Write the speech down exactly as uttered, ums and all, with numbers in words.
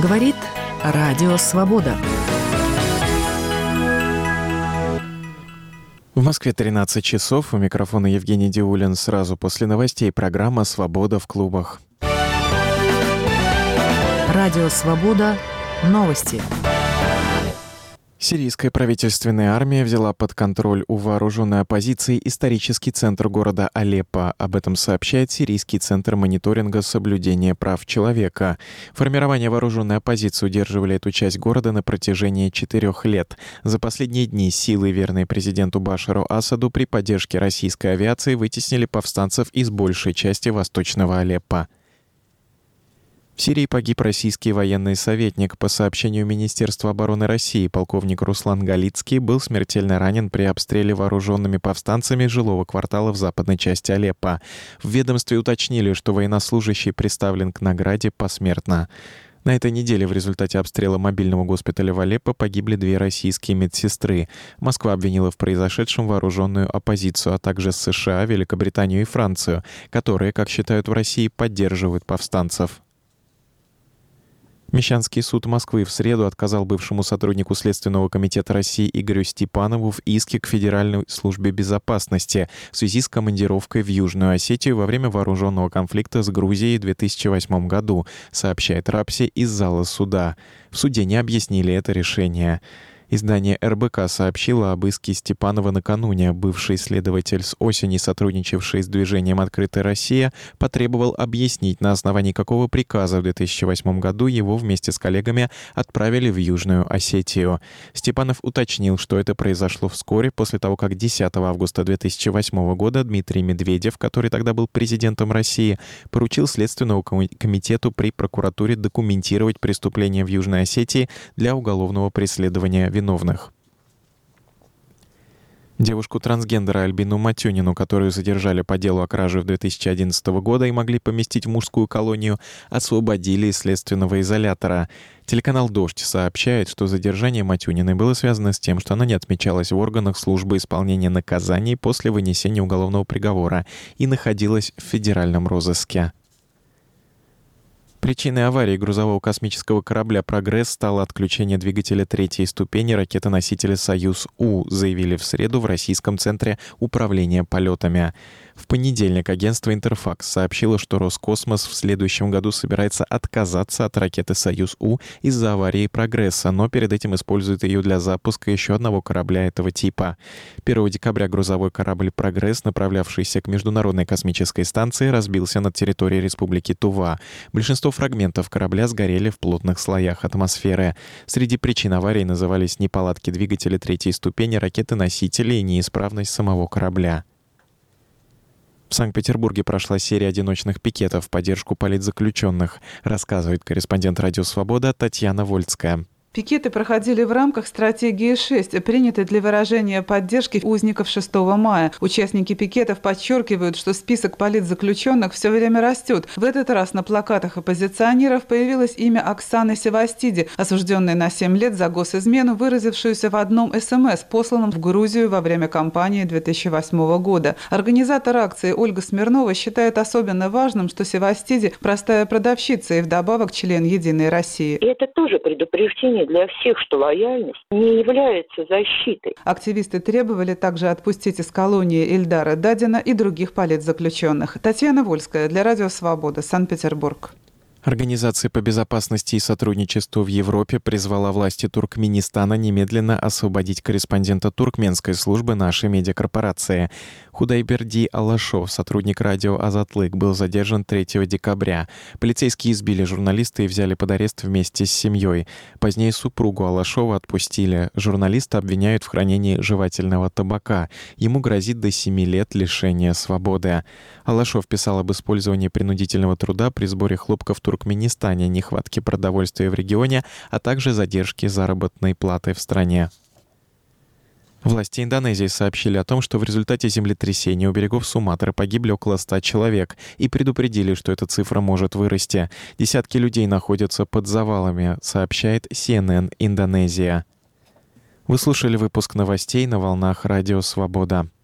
Говорит Радио Свобода. В Москве тринадцать часов. У микрофона Евгений Диулин. Сразу после новостей программа «Свобода в клубах». Радио Свобода. Новости. Сирийская правительственная армия взяла под контроль у вооруженной оппозиции исторический центр города Алеппо. Об этом сообщает Сирийский центр мониторинга соблюдения прав человека. Формирование вооруженной оппозиции удерживали эту часть города на протяжении четырех лет. За последние дни силы, верные президенту Башару Асаду, при поддержке российской авиации вытеснили повстанцев из большей части восточного Алеппо. В Сирии погиб российский военный советник. По сообщению Министерства обороны России, полковник Руслан Галицкий был смертельно ранен при обстреле вооруженными повстанцами жилого квартала в западной части Алеппо. В ведомстве уточнили, что военнослужащий представлен к награде посмертно. На этой неделе в результате обстрела мобильного госпиталя в Алеппо погибли две российские медсестры. Москва обвинила в произошедшем вооруженную оппозицию, а также США, Великобританию и Францию, которые, как считают в России, поддерживают повстанцев. Мещанский суд Москвы в среду отказал бывшему сотруднику Следственного комитета России Игорю Степанову в иске к Федеральной службе безопасности в связи с командировкой в Южную Осетию во время вооруженного конфликта с Грузией в две тысячи восьмом году, сообщает Рапси из зала суда. В суде не объяснили это решение. Издание эр бэ ка сообщило об иске Степанова накануне. Бывший следователь с осени, сотрудничавший с движением «Открытая Россия», потребовал объяснить, на основании какого приказа в две тысячи восьмом году его вместе с коллегами отправили в Южную Осетию. Степанов уточнил, что это произошло вскоре после того, как десятого августа две тысячи восьмого года Дмитрий Медведев, который тогда был президентом России, поручил Следственному комитету при прокуратуре документировать преступления в Южной Осетии для уголовного преследования виновных. Девушку-трансгендера Альбину Матюнину, которую задержали по делу о краже в две тысячи одиннадцатого года и могли поместить в мужскую колонию, освободили из следственного изолятора. Телеканал «Дождь» сообщает, что задержание Матюниной было связано с тем, что она не отмечалась в органах службы исполнения наказаний после вынесения уголовного приговора и находилась в федеральном розыске. Причиной аварии грузового космического корабля «Прогресс» стало отключение двигателя третьей ступени ракеты-носителя «Союз-У», заявили в среду в Российском центре управления полетами. В понедельник агентство «Интерфакс» сообщило, что Роскосмос в следующем году собирается отказаться от ракеты «Союз-У» из-за аварии «Прогресса», но перед этим использует ее для запуска еще одного корабля этого типа. первого декабря грузовой корабль «Прогресс», направлявшийся к Международной космической станции, разбился над территорией Республики Тува. Большинство фрагментов корабля сгорели в плотных слоях атмосферы. Среди причин аварии назывались неполадки двигателя третьей ступени ракеты-носителя и неисправность самого корабля. В Санкт-Петербурге прошла серия одиночных пикетов в поддержку политзаключенных, рассказывает корреспондент «Радио Свобода» Татьяна Вольцкая. Пикеты проходили в рамках стратегии шесть, принятой для выражения поддержки узников шестого мая. Участники пикетов подчеркивают, что список политзаключенных все время растет. В этот раз на плакатах оппозиционеров появилось имя Оксаны Севастиди, осужденной на семь лет за госизмену, выразившуюся в одном эс эм эс, посланном в Грузию во время кампании две тысячи восьмого года. Организатор акции Ольга Смирнова считает особенно важным, что Севастиди – простая продавщица и вдобавок член «Единой России». Это тоже предупреждение для всех, что лояльность не является защитой. Активисты требовали также отпустить из колонии Ильдара Дадина и других политзаключенных. Татьяна Вольская для Радио Свобода, Санкт-Петербург. Организация по безопасности и сотрудничеству в Европе призвала власти Туркменистана немедленно освободить корреспондента туркменской службы нашей медиакорпорации. Худайберди Алашов, сотрудник радио «Азатлык», был задержан третьего декабря. Полицейские избили журналиста и взяли под арест вместе с семьей. Позднее супругу Алашова отпустили. Журналиста обвиняют в хранении жевательного табака. Ему грозит до семи лет лишения свободы. Алашов писал об использовании принудительного труда при сборе хлопка в Туркменистане, нехватке продовольствия в регионе, а также задержке заработной платы в стране. Власти Индонезии сообщили о том, что в результате землетрясения у берегов Суматры погибли около ста человек и предупредили, что эта цифра может вырасти. Десятки людей находятся под завалами, сообщает си эн эн Индонезия. Вы слушали выпуск новостей на волнах Радио Свобода.